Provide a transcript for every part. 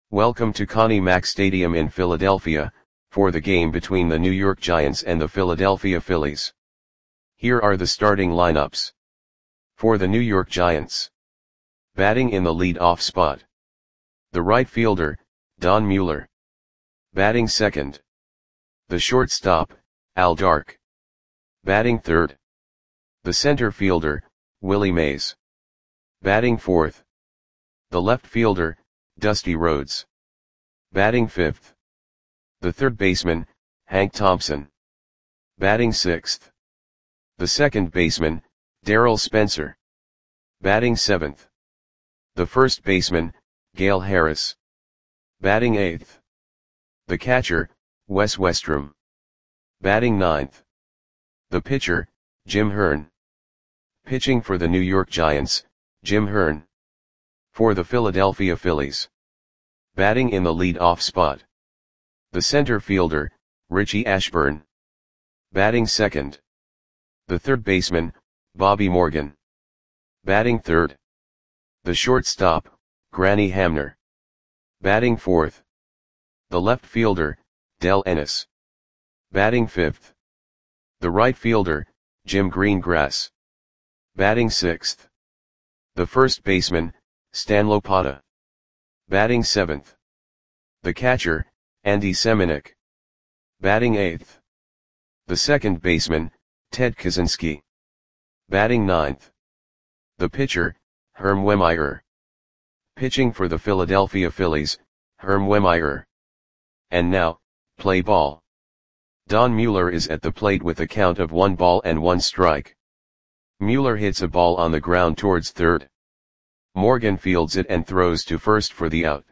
Welcome to Connie Mack Stadium in Philadelphia, for the game between the New York Giants and the Philadelphia Phillies. Here are the starting lineups. For the New York Giants. Batting in the lead-off spot. The right fielder, Don Mueller. Batting second. The shortstop, Al Dark. Batting third. The center fielder, Willie Mays. Batting fourth. The left fielder, Dusty Rhodes. Batting fifth. The third baseman, Hank Thompson. Batting sixth. The second baseman, Darryl Spencer. Batting seventh. The first baseman, Gale Harris. Batting eighth. The catcher, Wes Westrum. Batting ninth. The pitcher, Jim Hearn. Pitching for the New York Giants, Jim Hearn. For the Philadelphia Phillies. Batting in the lead-off spot. The center fielder, Richie Ashburn. Batting second. The third baseman, Bobby Morgan. Batting third. The shortstop, Granny Hamner. Batting fourth. The left fielder, Del Ennis. Batting fifth. The right fielder, Jim Greengrass. Batting sixth. The first baseman, Stan Lopata. Batting seventh. The catcher, Andy Semenuk. Batting eighth. The second baseman, Ted Kaczynski. Batting ninth. The pitcher, Herm Wehmeyer. Pitching for the Philadelphia Phillies, Herm Wehmeyer. And now, play ball. Don Mueller is at the plate with a count of 1 strike. Mueller hits a ball on the ground towards third. Morgan fields it and throws to first for the out.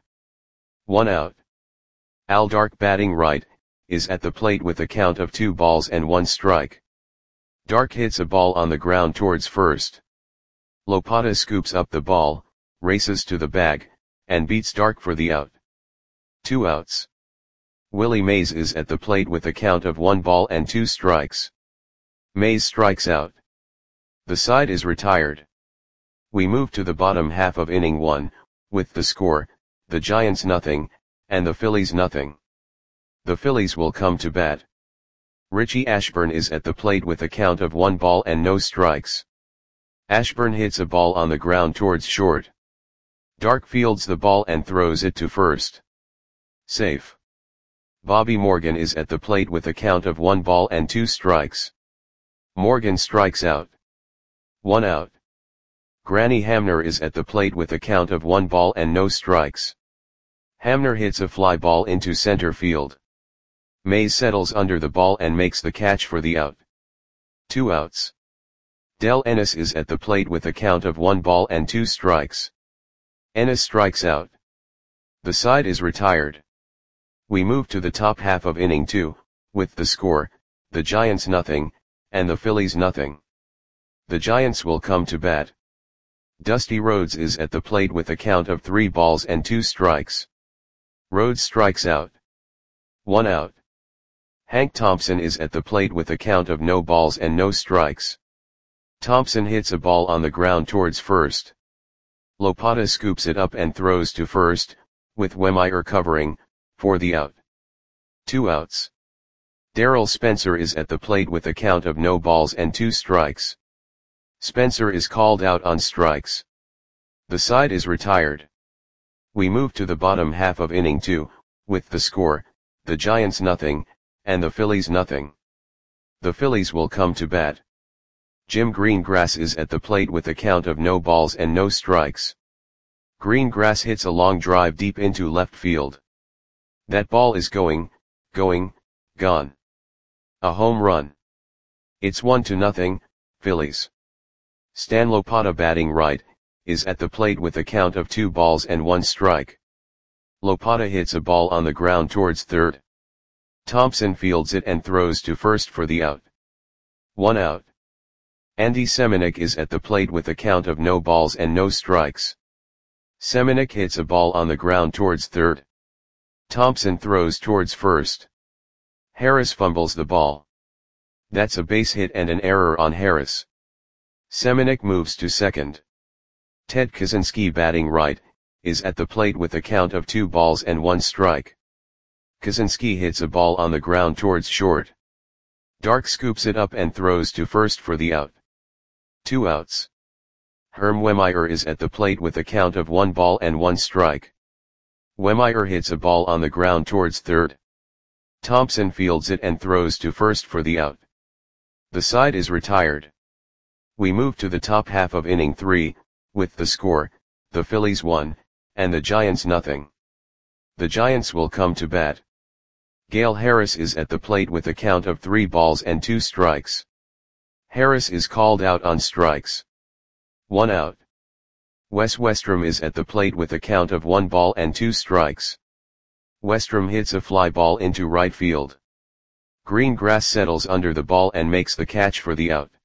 1 out. Al Dark, batting right, is at the plate with a count of 2 strike. Dark hits a ball on the ground towards first. Lopata scoops up the ball, races to the bag, and beats Dark for the out. 2 outs. Willie Mays is at the plate with a count of 1 strikes. Mays strikes out. The side is retired. We move to the bottom half of inning 1, with the score, the Giants nothing, and the Phillies nothing. The Phillies will come to bat. Richie Ashburn is at the plate with a count of 1 strikes. Ashburn hits a ball on the ground towards short. Dark fields the ball and throws it to first. Safe. Bobby Morgan is at the plate with a count of 1 strikes. Morgan strikes out. 1 out. Granny Hamner is at the plate with a count of 1 strikes. Hamner hits a fly ball into center field. Mays settles under the ball and makes the catch for the out. 2 outs. Del Ennis is at the plate with a count of 1 strikes. Ennis strikes out. The side is retired. We move to the top half of inning 2, with the score, the Giants nothing, and the Phillies nothing. The Giants will come to bat. Dusty Rhodes is at the plate with a count of 3 strikes. Rhodes strikes out. 1 out. Hank Thompson is at the plate with a count of no strikes. Thompson hits a ball on the ground towards first. Lopata scoops it up and throws to first, with Wehmeyer covering, for the out. 2 outs. Darryl Spencer is at the plate with a count of no strikes. Spencer is called out on strikes. The side is retired. We move to the bottom half of inning 2, with the score, the Giants nothing, and the Phillies nothing. The Phillies will come to bat. Jim Greengrass is at the plate with a count of no strikes. Greengrass hits a long drive deep into left field. That ball is gone. A home run. It's 1-0, Phillies. Stan Lopata, batting right, is at the plate with a count of 2 strike. Lopata hits a ball on the ground towards third. Thompson fields it and throws to first for the out. 1 out. Andy Semenuk is at the plate with a count of no strikes. Semenuk hits a ball on the ground towards third. Thompson throws towards first. Harris fumbles the ball. That's a base hit and an error on Harris. Semenuk moves to second. Ted Kaczynski, batting right, is at the plate with a count of 2 balls and 1 strike. Kaczynski hits a ball on the ground towards short. Dark scoops it up and throws to first for the out. 2 outs. Herm Wehmeyer is at the plate with a count of 1 ball and 1 strike. Wehmeyer hits a ball on the ground towards third. Thompson fields it and throws to first for the out. The side is retired. We move to the top half of inning 3, with the score, the Phillies 1, and the Giants nothing. The Giants will come to bat. Gale Harris is at the plate with a count of 3 balls and 2 strikes. Harris is called out on strikes. 1 out. Wes Westrom is at the plate with a count of 1 ball and 2 strikes. Westrom hits a fly ball into right field. Greengrass settles under the ball and makes the catch for the out.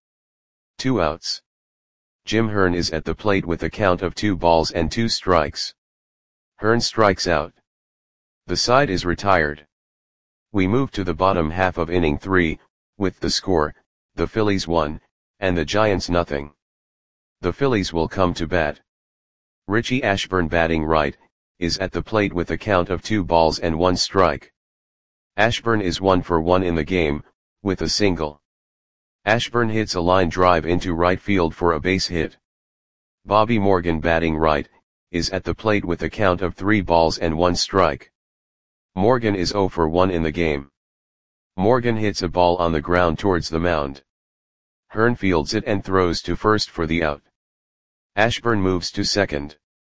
2 outs. Jim Hearn is at the plate with a count of 2 balls and 2 strikes. Hearn strikes out. The side is retired. We move to the bottom half of inning 3, with the score, the Phillies 1, and the Giants nothing. The Phillies will come to bat. Richie Ashburn batting right, is at the plate with a count of 2 balls and 1 strike. Ashburn is 1 for 1 in the game, with a single. Ashburn hits a line drive into right field for a base hit. Bobby Morgan batting right, is at the plate with a count of 3 balls and 1 strike. Morgan is 0 for 1 in the game. Morgan hits a ball on the ground towards the mound. Hearn fields it and throws to first for the out. Ashburn moves to second.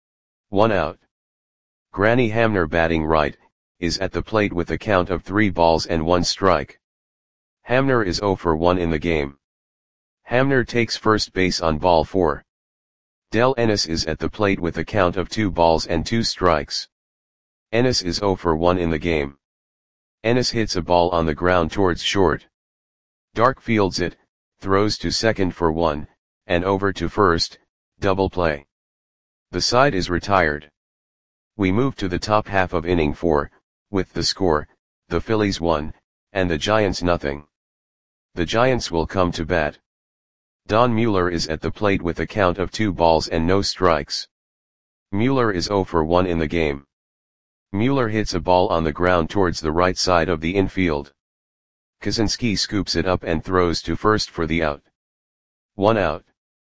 1 out. Granny Hamner batting right, is at the plate with a count of 3 balls and 1 strike. Hamner is 0 for 1 in the game. Hamner takes first base on ball 4. Del Ennis is at the plate with a count of 2 balls and 2 strikes. Ennis is 0 for 1 in the game. Ennis hits a ball on the ground towards short. Dark fields it, throws to second for 1, and over to first, double play. The side is retired. We move to the top half of inning 4, with the score, the Phillies 1, and the Giants nothing. The Giants will come to bat. Don Mueller is at the plate with a count of 2 balls and no strikes. Mueller is 0 for 1 in the game. Mueller hits a ball on the ground towards the right side of the infield. Kaczynski scoops it up and throws to first for the out. 1 out.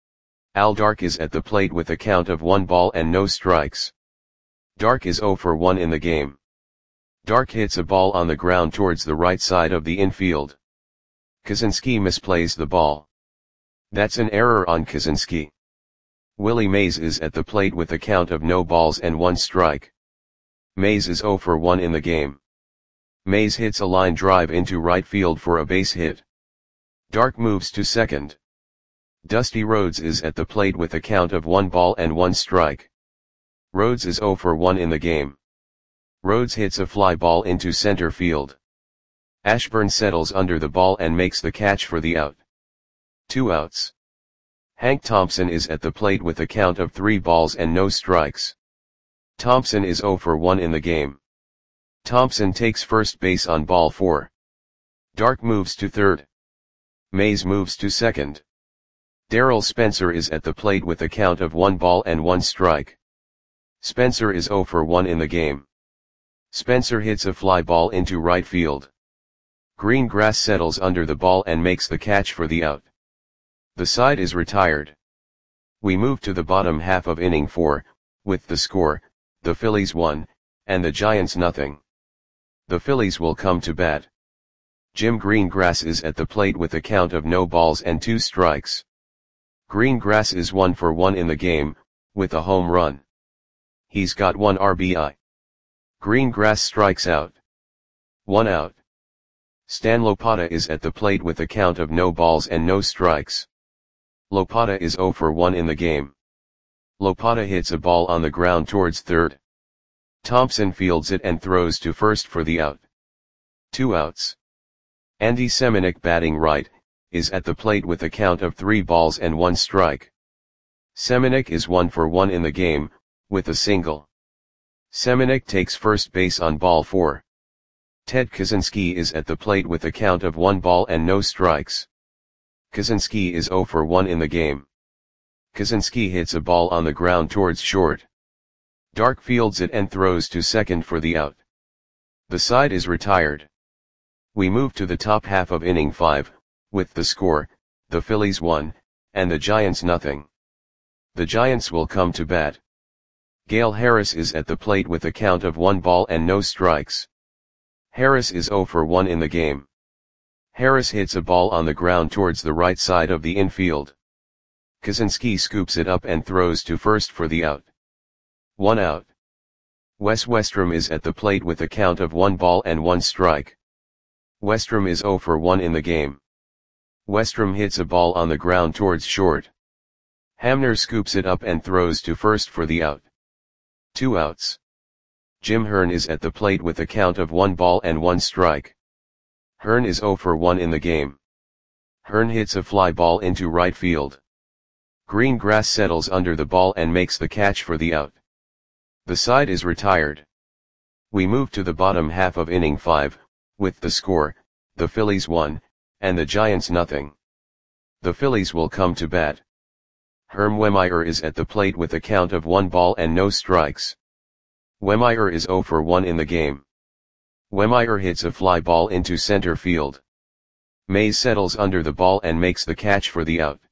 Al Dark is at the plate with a count of 1 ball and no strikes. Dark is 0 for 1 in the game. Dark hits a ball on the ground towards the right side of the infield. Kaczynski misplays the ball. That's an error on Kaczynski. Willie Mays is at the plate with a count of no balls and 1 strike. Mays is 0 for 1 in the game. Mays hits a line drive into right field for a base hit. Dark moves to second. Dusty Rhodes is at the plate with a count of 1 ball and 1 strike. Rhodes is 0 for 1 in the game. Rhodes hits a fly ball into center field. Ashburn settles under the ball and makes the catch for the out. 2 outs. Hank Thompson is at the plate with a count of 3 balls and no strikes. Thompson is 0 for 1 in the game. Thompson takes first base on ball 4. Dark moves to third. Mays moves to second. Darrell Spencer is at the plate with a count of 1 ball and 1 strike. Spencer is 0 for 1 in the game. Spencer hits a fly ball into right field. Greengrass settles under the ball and makes the catch for the out. The side is retired. We move to the bottom half of inning 4, with the score, the Phillies 1, and the Giants nothing. The Phillies will come to bat. Jim Greengrass is at the plate with a count of no balls and 2 strikes. Greengrass is 1 for 1 in the game, with a home run. He's got 1 RBI. Greengrass strikes out. 1 out. Stan Lopata is at the plate with a count of no balls and no strikes. Lopata is 0 for 1 in the game. Lopata hits a ball on the ground towards third. Thompson fields it and throws to first for the out. 2 outs. Andy Semenuk batting right, is at the plate with a count of 3 balls and 1 strike. Semenuk is 1 for 1 in the game, with a single. Semenuk takes first base on ball 4. Ted Kaczynski is at the plate with a count of 1 ball and no strikes. Kaczynski is 0 for 1 in the game. Kaczynski hits a ball on the ground towards short. Dark fields it and throws to second for the out. The side is retired. We move to the top half of inning 5, with the score, the Phillies 1, and the Giants nothing. The Giants will come to bat. Gale Harris is at the plate with a count of 1 ball and no strikes. Harris is 0 for 1 in the game. Harris hits a ball on the ground towards the right side of the infield. Kaczynski scoops it up and throws to first for the out. 1 out. Wes Westrom is at the plate with a count of 1 ball and 1 strike. Westrom is 0 for 1 in the game. Westrom hits a ball on the ground towards short. Hamner scoops it up and throws to first for the out. 2 outs. Jim Hearn is at the plate with a count of 1 ball and 1 strike. Hearn is 0 for 1 in the game. Hearn hits a fly ball into right field. Green grass settles under the ball and makes the catch for the out. The side is retired. We move to the bottom half of inning 5, with the score, the Phillies 1, and the Giants nothing. The Phillies will come to bat. Herm Wehmeyer is at the plate with a count of 1 ball and no strikes. Wehmeyer is 0 for 1 in the game. Wehmeyer hits a fly ball into center field. Mays settles under the ball and makes the catch for the out.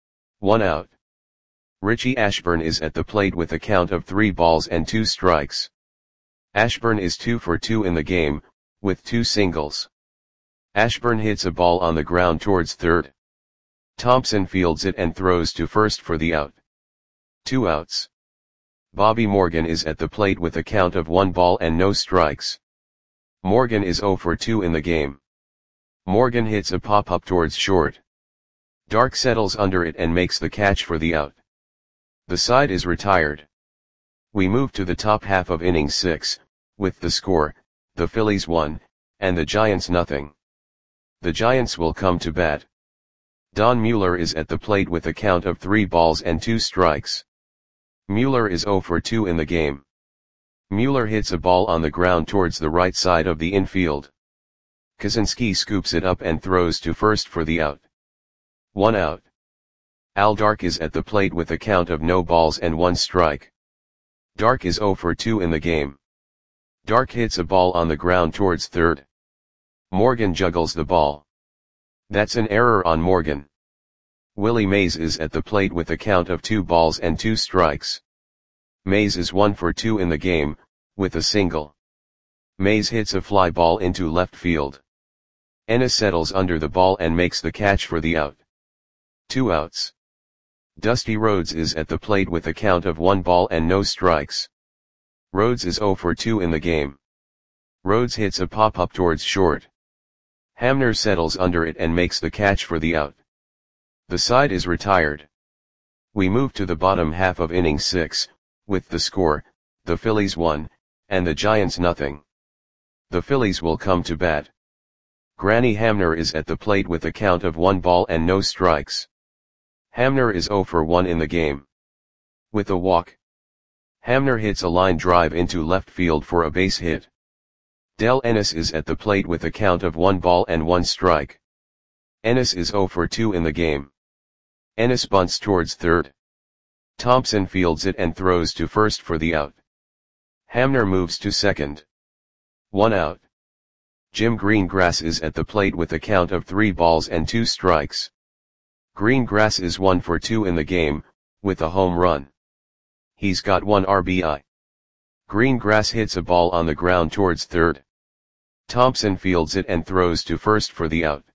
1 out. Richie Ashburn is at the plate with a count of 3 balls and 2 strikes. Ashburn is 2 for 2 in the game, with 2 singles. Ashburn hits a ball on the ground towards third. Thompson fields it and throws to first for the out. 2 outs. Bobby Morgan is at the plate with a count of 1 ball and no strikes. Morgan is 0 for 2 in the game. Morgan hits a pop-up towards short. Dark settles under it and makes the catch for the out. The side is retired. We move to the top half of inning 6, with the score, the Phillies 1, and the Giants nothing. The Giants will come to bat. Don Mueller is at the plate with a count of 3 balls and 2 strikes. Mueller is 0 for 2 in the game. Mueller hits a ball on the ground towards the right side of the infield. Kaczynski scoops it up and throws to first for the out. 1 out. Al Dark is at the plate with a count of no balls and 1 strike. Dark is 0 for 2 in the game. Dark hits a ball on the ground towards third. Morgan juggles the ball. That's an error on Morgan. Willie Mays is at the plate with a count of 2 balls and 2 strikes. Mays is 1 for 2 in the game, with a single. Mays hits a fly ball into left field. Ennis settles under the ball and makes the catch for the out. 2 outs. Dusty Rhodes is at the plate with a count of 1 ball and no strikes. Rhodes is 0 for 2 in the game. Rhodes hits a pop-up towards short. Hamner settles under it and makes the catch for the out. The side is retired. We move to the bottom half of inning 6, with the score, the Phillies 1, and the Giants nothing. The Phillies will come to bat. Granny Hamner is at the plate with a count of 1 ball and no strikes. Hamner is 0 for 1 in the game. With a walk. Hamner hits a line drive into left field for a base hit. Del Ennis is at the plate with a count of 1 ball and 1 strike. Ennis is 0 for 2 in the game. Ennis bunts towards third. Thompson fields it and throws to first for the out. Hamner moves to second. 1 out. Jim Greengrass is at the plate with a count of 3 balls and 2 strikes. Greengrass is 1 for 2 in the game, with a home run. He's got 1 RBI. Greengrass hits a ball on the ground towards third. Thompson fields it and throws to first for the out.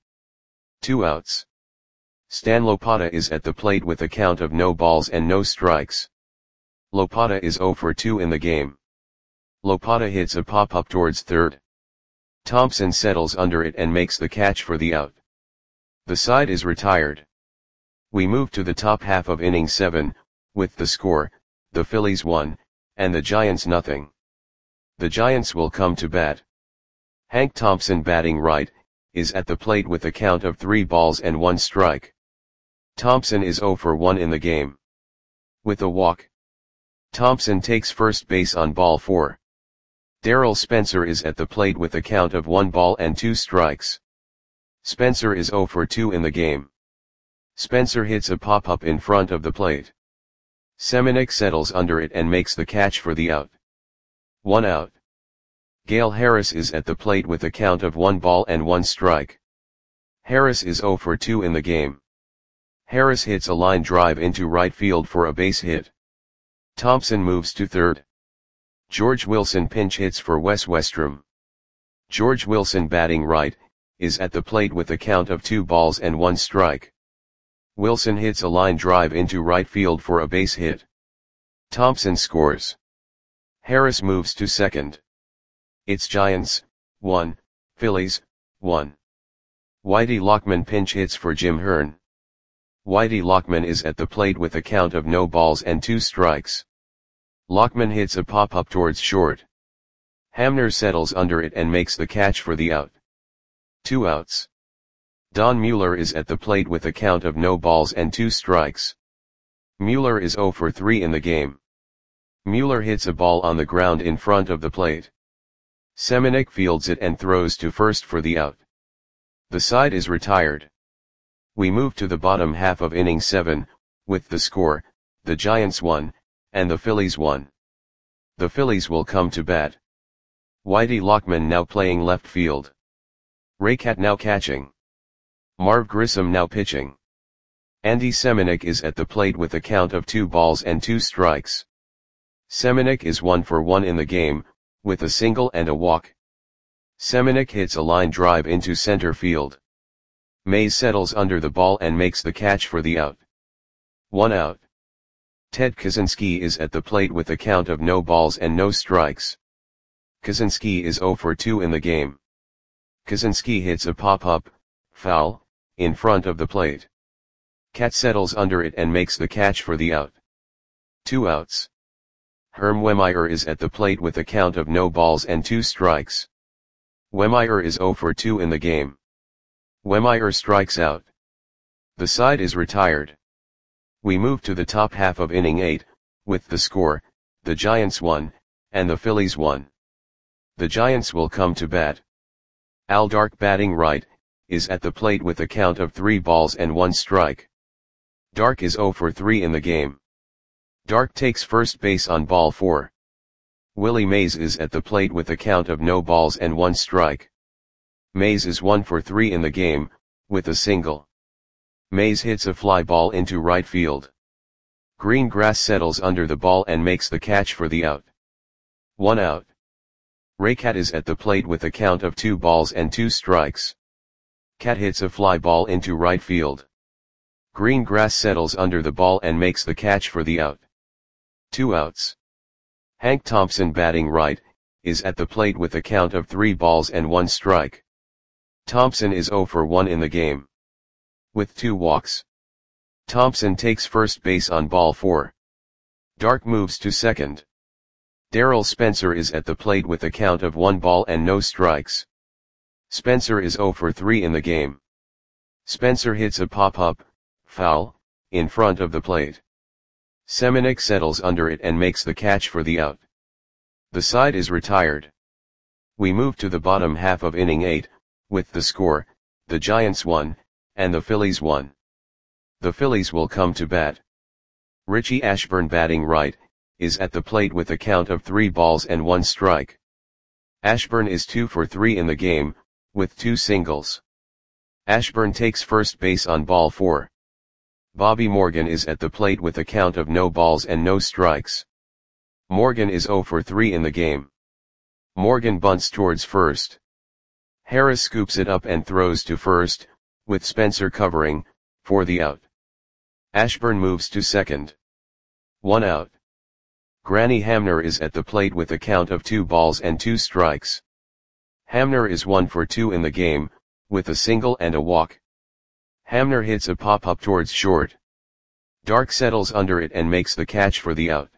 2 outs. Stan Lopata is at the plate with a count of no balls and no strikes. Lopata is 0 for 2 in the game. Lopata hits a pop-up towards third. Thompson settles under it and makes the catch for the out. The side is retired. We move to the top half of inning 7, with the score, the Phillies 1, and the Giants nothing. The Giants will come to bat. Hank Thompson, batting right, is at the plate with a count of 3 balls and 1 strike. Thompson is 0 for 1 in the game. With a walk. Thompson takes first base on ball 4. Darrell Spencer is at the plate with a count of 1 ball and 2 strikes. Spencer is 0 for 2 in the game. Spencer hits a pop-up in front of the plate. Semenuk settles under it and makes the catch for the out. 1 out. Gale Harris is at the plate with a count of 1 ball and 1 strike. Harris is 0 for 2 in the game. Harris hits a line drive into right field for a base hit. Thompson moves to third. George Wilson pinch hits for Wes Westrom. George Wilson, batting right, is at the plate with a count of 2 balls and 1 strike. Wilson hits a line drive into right field for a base hit. Thompson scores. Harris moves to second. It's Giants, 1, Phillies, 1. Whitey Lockman pinch hits for Jim Hearn. Whitey Lockman is at the plate with a count of no balls and 2 strikes. Lockman hits a pop-up towards short. Hamner settles under it and makes the catch for the out. 2 outs. Don Mueller is at the plate with a count of no balls and 2 strikes. Mueller is 0 for 3 in the game. Mueller hits a ball on the ground in front of the plate. Semenuk fields it and throws to first for the out. The side is retired. We move to the bottom half of inning 7, with the score, the Giants 1, and the Phillies 1. The Phillies will come to bat. Whitey Lockman now playing left field. Raycat now catching. Marv Grissom now pitching. Andy Semenuk is at the plate with a count of 2 balls and 2 strikes. Semenuk is 1 for 1 in the game, with a single and a walk. Semenuk hits a line drive into center field. Mays settles under the ball and makes the catch for the out. 1 out. Ted Kaczynski is at the plate with a count of no balls and no strikes. Kaczynski is 0 for 2 in the game. Kaczynski hits a pop-up, foul, in front of the plate. Cat settles under it and makes the catch for the out. 2 outs. Herm Wehmeyer is at the plate with a count of no balls and 2 strikes. Wehmeyer is 0 for 2 in the game. Wehmeyer strikes out. The side is retired. We move to the top half of inning 8, with the score, the Giants 1, and the Phillies 1. The Giants will come to bat. Al Dark, batting right, is at the plate with a count of 3 balls and 1 strike. Dark is 0 for 3 in the game. Dark takes first base on ball 4. Willie Mays is at the plate with a count of no balls and 1 strike. Mays is 1 for 3 in the game, with a single. Mays hits a fly ball into right field. Greengrass settles under the ball and makes the catch for the out. 1 out. Raycat is at the plate with a count of 2 balls and 2 strikes. Cat hits a fly ball into right field. Greengrass settles under the ball and makes the catch for the out. 2 outs. Hank Thompson, batting right, is at the plate with a count of 3 balls and 1 strike. Thompson is 0 for 1 in the game. With 2 walks. Thompson takes first base on ball 4. Dark moves to second. Darrell Spencer is at the plate with a count of 1 ball and no strikes. Spencer is 0 for 3 in the game. Spencer hits a pop-up, foul, in front of the plate. Semenuk settles under it and makes the catch for the out. The side is retired. We move to the bottom half of inning 8, with the score, the Giants 1, and the Phillies 1. The Phillies will come to bat. Richie Ashburn, batting right, is at the plate with a count of 3 balls and 1 strike. Ashburn is 2 for 3 in the game, with 2 singles. Ashburn takes first base on ball 4. Bobby Morgan is at the plate with a count of no balls and no strikes. Morgan is 0 for 3 in the game. Morgan bunts towards first. Harris scoops it up and throws to first, with Spencer covering, for the out. Ashburn moves to second. 1 out. Granny Hamner is at the plate with a count of 2 balls and 2 strikes. Hamner is 1 for 2 in the game, with a single and a walk. Hamner hits a pop-up towards short. Dark settles under it and makes the catch for the out.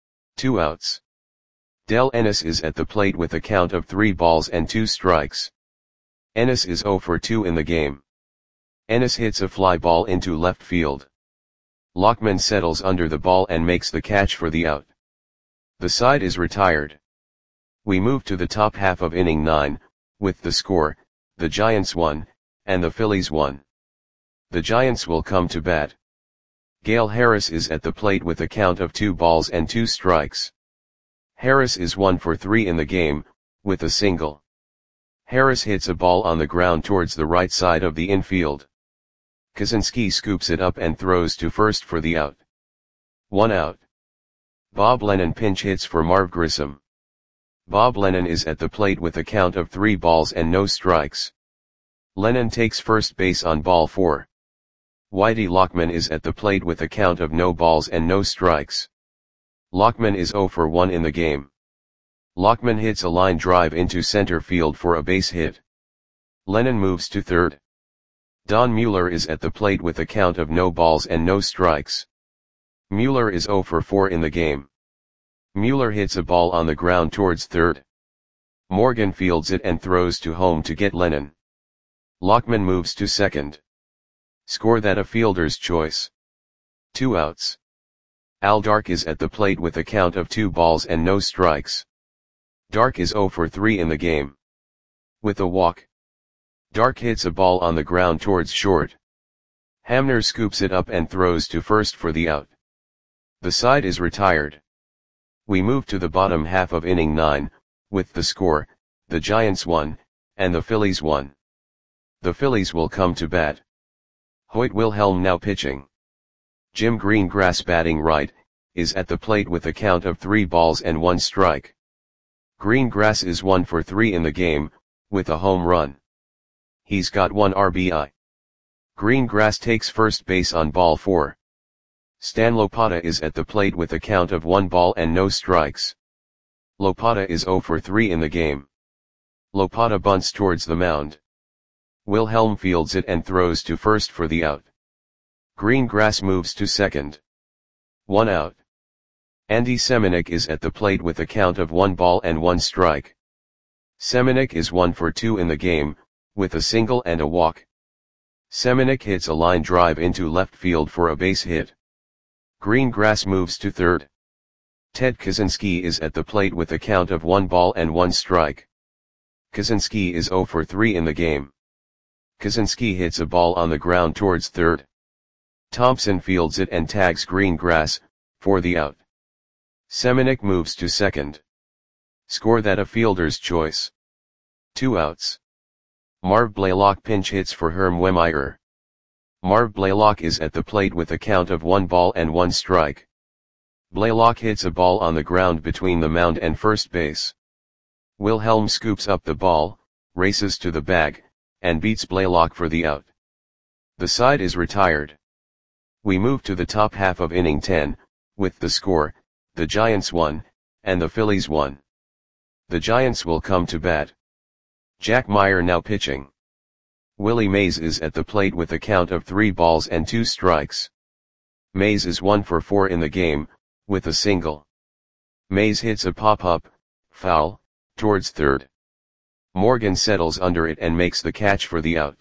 2 outs. Del Ennis is at the plate with a count of 3 balls and 2 strikes. Ennis is 0 for 2 in the game. Ennis hits a fly ball into left field. Lockman settles under the ball and makes the catch for the out. The side is retired. We move to the top half of inning 9, with the score, the Giants 1, and the Phillies 1. The Giants will come to bat. Gale Harris is at the plate with a count of 2 balls and 2 strikes. Harris is 1 for 3 in the game, with a single. Harris hits a ball on the ground towards the right side of the infield. Kaczynski scoops it up and throws to first for the out. 1 out. Bob Lennon pinch hits for Marv Grissom. Bob Lennon is at the plate with a count of 3 balls and no strikes. Lennon takes first base on ball 4. Whitey Lockman is at the plate with a count of no balls and no strikes. Lockman is 0 for 1 in the game. Lockman hits a line drive into center field for a base hit. Lennon moves to third. Don Mueller is at the plate with a count of no balls and no strikes. Mueller is 0 for 4 in the game. Mueller hits a ball on the ground towards third. Morgan fields it and throws to home to get Lennon. Lockman moves to second. Score that a fielder's choice. 2 outs. Al Dark is at the plate with a count of 2 balls and no strikes. Dark is 0 for 3 in the game. With a walk. Dark hits a ball on the ground towards short. Hamner scoops it up and throws to first for the out. The side is retired. We move to the bottom half of inning 9, with the score, the Giants 1, and the Phillies 1. The Phillies will come to bat. Hoyt Wilhelm now pitching. Jim Greengrass batting right, is at the plate with a count of 3 balls and 1 strike. Greengrass is 1 for 3 in the game, with a home run. He's got 1 RBI. Greengrass takes first base on ball 4. Stan Lopata is at the plate with a count of 1 ball and no strikes. Lopata is 0 for 3 in the game. Lopata bunts towards the mound. Wilhelm fields it and throws to first for the out. Greengrass moves to second. 1 out. Andy Semenuk is at the plate with a count of 1 ball and 1 strike. Semenuk is 1 for 2 in the game, with a single and a walk. Semenuk hits a line drive into left field for a base hit. Greengrass moves to third. Ted Kaczynski is at the plate with a count of 1 ball and 1 strike. Kaczynski is 0 for 3 in the game. Kaczynski hits a ball on the ground towards third. Thompson fields it and tags Greengrass, for the out. Semenuk moves to second. Score that a fielder's choice. 2 outs. Marv Blaylock pinch hits for Herm Wemmeyer. Marv Blaylock is at the plate with a count of 1 ball and 1 strike. Blaylock hits a ball on the ground between the mound and first base. Wilhelm scoops up the ball, races to the bag, and beats Blaylock for the out. The side is retired. We move to the top half of inning 10, with the score, the Giants 1, and the Phillies 1. The Giants will come to bat. Jack Meyer now pitching. Willie Mays is at the plate with a count of 3 balls and 2 strikes. Mays is 1 for 4 in the game, with a single. Mays hits a pop-up, foul, towards third. Morgan settles under it and makes the catch for the out.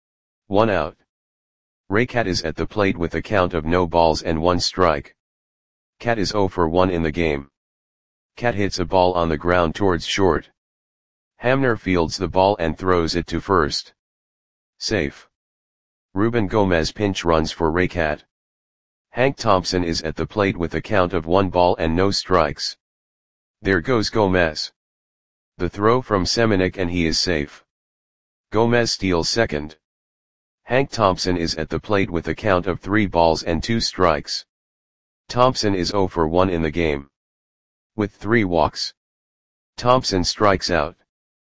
1 out. Raycat is at the plate with a count of no balls and 1 strike. Cat is 0 for 1 in the game. Cat hits a ball on the ground towards short. Hamner fields the ball and throws it to first. Safe. Ruben Gomez pinch runs for Raycat. Hank Thompson is at the plate with a count of 1 ball and no strikes. There goes Gomez. The throw from Semenuk and he is safe. Gomez steals second. Hank Thompson is at the plate with a count of 3 balls and 2 strikes. Thompson is 0 for 1 in the game. With 3 walks. Thompson strikes out.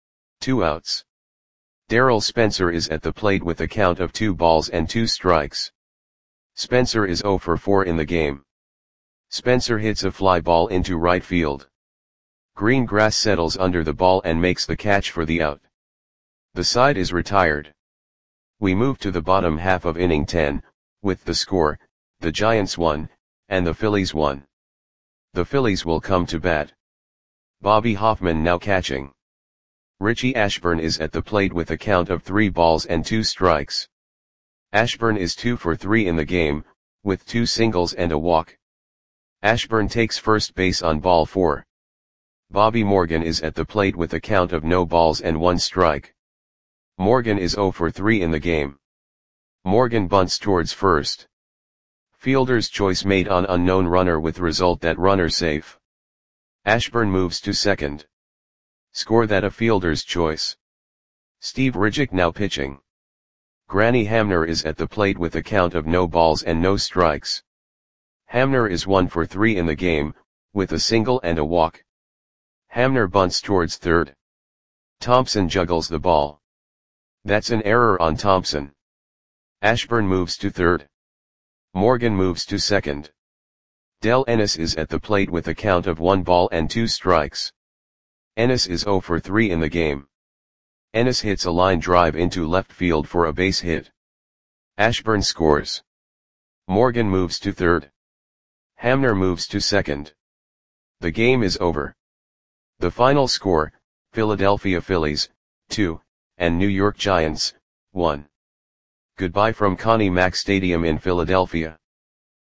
2 outs. Darrell Spencer is at the plate with a count of 2 balls and 2 strikes. Spencer is 0 for 4 in the game. Spencer hits a fly ball into right field. Greengrass settles under the ball and makes the catch for the out. The side is retired. We move to the bottom half of inning 10, with the score, the Giants 1, and the Phillies 1. The Phillies will come to bat. Bobby Hoffman now catching. Richie Ashburn is at the plate with a count of 3 balls and 2 strikes. Ashburn is 2 for 3 in the game, with 2 singles and a walk. Ashburn takes first base on ball 4. Bobby Morgan is at the plate with a count of no balls and 1 strike. Morgan is 0 for 3 in the game. Morgan bunts towards first. Fielder's choice made on unknown runner with result that runner safe. Ashburn moves to second. Score that a fielder's choice. Steve Ridgick now pitching. Granny Hamner is at the plate with a count of no balls and no strikes. Hamner is 1 for 3 in the game, with a single and a walk. Hamner bunts towards third. Thompson juggles the ball. That's an error on Thompson. Ashburn moves to third. Morgan moves to second. Del Ennis is at the plate with a count of 1 ball and 2 strikes. Ennis is 0 for 3 in the game. Ennis hits a line drive into left field for a base hit. Ashburn scores. Morgan moves to third. Hamner moves to second. The game is over. The final score, Philadelphia Phillies, 2, and New York Giants, 1. Goodbye from Connie Mack Stadium in Philadelphia.